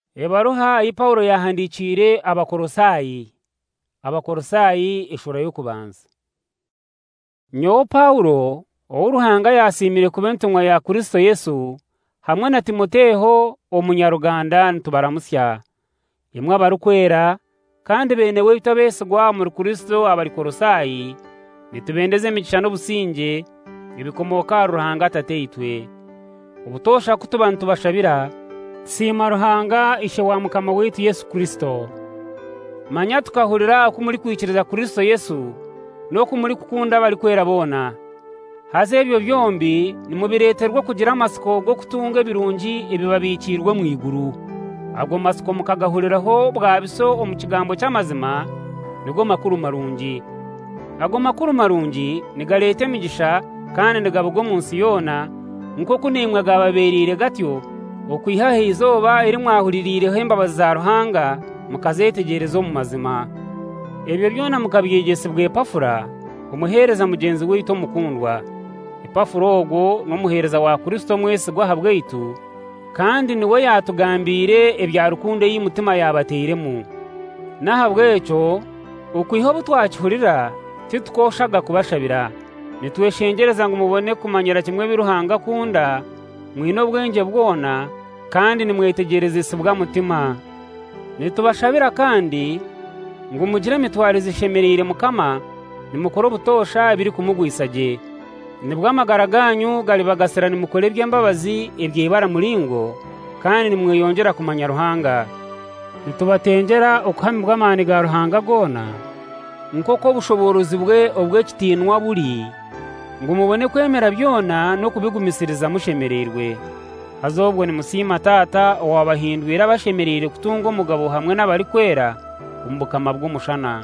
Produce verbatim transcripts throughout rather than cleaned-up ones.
Ebaruha iyi Paulo yahandikire abakorosayi abakorosayi ishura yo kubanza. Nyo Paulo oruhanga yasimire kubentumwa ya Kristo Yesu hamwe na Timoteho umunyaruganda ntubaramusya imwe abarukwera kandi benewe bitabesegwa muri Kristo abari korosayi nitubendeze imigisha n'obusinge ibikomoka ruhanga tateitwe ubutosha kutubantu bashabira sima ruhanga ishe wa mukama wetu Yesu Kristo manya tukahurira ku muri kwikiriza Kristo Yesu no ku muri kukunda bari kwera bona haze ebyo byombi nimubireterwa kugira amasiko go kutunga birungi ibibabikirwe mu iguru ago masiko mukagahuriraho bwabiso mu kigambo cy'amazima nigo makuru marungi ago makuru marungi nigarete migisha kandi ndigabugo munsi yona nko kunimwe gababerire gatyo okwihahe izoba iri mwahuririreho imbabazi za ruhanga mukazetegerezo mu mazima ebyo byona mukabyegesebwe Epafura umuhereza mugenzi wito mukundwa Epafura ogo n'umuhereza wa Kristo mwese gwahabwe itu kandi niwe yatugambire ebya rukundo y'umutima yabateiremu nahabwe eco ukwiho butwakihurira titukoshaga kubashabira nitweshengereza ngo mubone kumanyira kimwe biruhanga kunda mwino bwenge bwona kandi nimwetegereze isubwa mutima nitubashabira kandi ngo mugire mitwarize ishemerire mukama nimukora ubutosha biri kumugwisaje nibwo amagara ganyu gali bagasera nimukore by'embabazi ebyibara muringo kandi nimweyongera kumanya ruhanga nitubatengera okuhami bw'amani ga ruhanga gona nkoko bushoborozi bwe obwe kitinwa buri ngo mubone kwemera byona no kubigumisiriza mushemererwe azobwo ni musima tata owabahindwira bashemerere kutunga umugabo hamwe n'abari kwera umbukama bw'umushana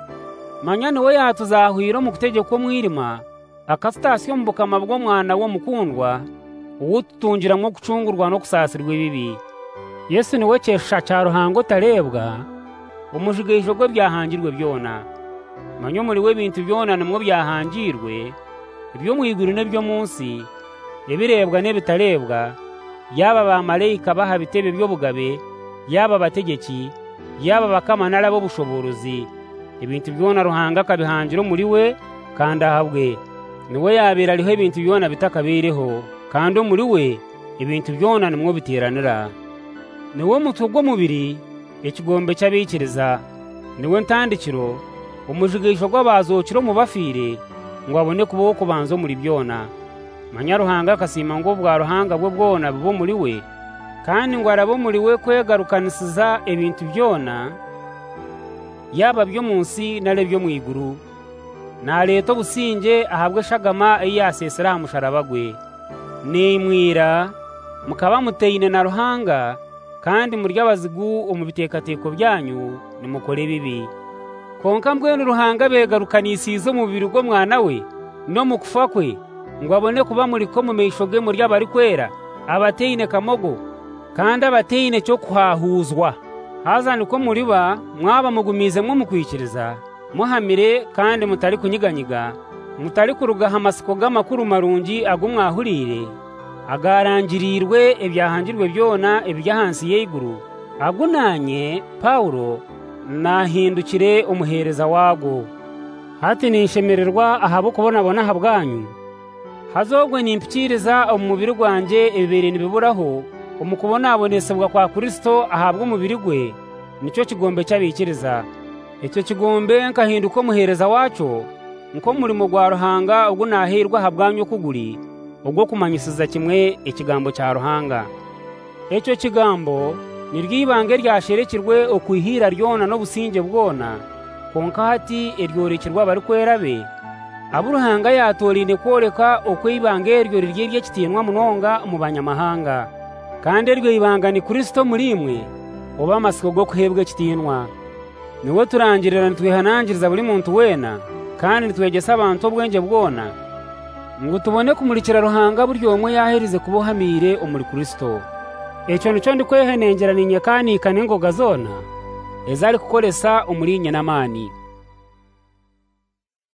manyane we yatuzahwira mu kutegeko mwirima akasitasiyo mbukama bwo mwana wo mukundwa uwutungira nko gucungurwa no kusasirwa ibibi Yesu niwe cyesha cya ruhango tarebwa umujigejo gwe byahangirwe byona manyo muri we bintu byona nimwe byahangirwe ibyo mwiguru nebyo munsi ebirebwa nebitarebwa yaba ba marayika baha bitebe byo bugabe yaba bategeki yaba bakamana nabo bushoborozi ibintu byona ruhanga kabihangiro muri we kandi ahabwe niwe yabera ariho ibintu byona bitakabereho kandi muri we ibintu byona nimwe biteranira niwe mutugwo mubiri ekigombe cy'abikiriza niwe ntandikiro umujigisho gw'abazokiro mu bafire ngo abone kubo kubanzo muri byona manyaruhanga kasima ngo bwa ruhanga bwo bwona bwo muri we kandi ngo arabo muri we kwegarukanisiza ibintu byona yaba byo munsi nale byo mu iguru na leto businge ahabwe shagama iyasesera musharabagwe nimwira mukaba muteyine na ruhanga kandi muri abazigu umubitekateko byanyu nimukore bibi konka mbwe n'uruhanga begarukanisizo mu bibiri bwo mwana we no mukufa kwe ngo abone kuba muri ko mu meishoge muri abari kwera abateyine kamogo kandi abateyine cyo kuhahuzwa hazani ko muri ba mwaba mugumize mwo mukwikiriza muhamire kandi mutari kunyiganyiga mutari kurugaha amasiko g'amakuru marungi agumwahurire agarangirirwe ebyahangirwe byona ebyahansi y'iguru agunanye Paulo nahindukire umuhereza wago hati nishemererwa ahabo kubona bona habwanyu hazogwe nimpikiriza umubiri gwanje ebibere nibiburaho umukubona abonesebwa kwa Kristo ahabwa umubiri gwe nicyo kigombe cyabikiriza icyo kigombe nkahinduka umuhereza wacu nko murimo gwa ruhanga ubwo nahirwa habwanyu kuguri ubwo kumanyisiza kimwe ikigambo cya ruhanga icyo kigambo nirwibange ryasherekirwe okwihira ryona no businge bwona konka hati eryorekirwa bari kwerabe aburuhanga yatorine koreka okwibange eryo ryirye kitinwa munonga mu banyamahanga kandi eryo ibanga ni Kristo muri imwe oba amasiko go kuhebwe kitinwa niwe turangirira ntwihanangiriza buri muntu wena kandi nitwegesa abantu obwenge bwona ngo tubone kumurikira ruhanga buryo omwe yaherize kubohamire umuri Kristo eco nico ndi kwehenengera ninye kandi kanengo gazona ezari kukolesa umurinye namani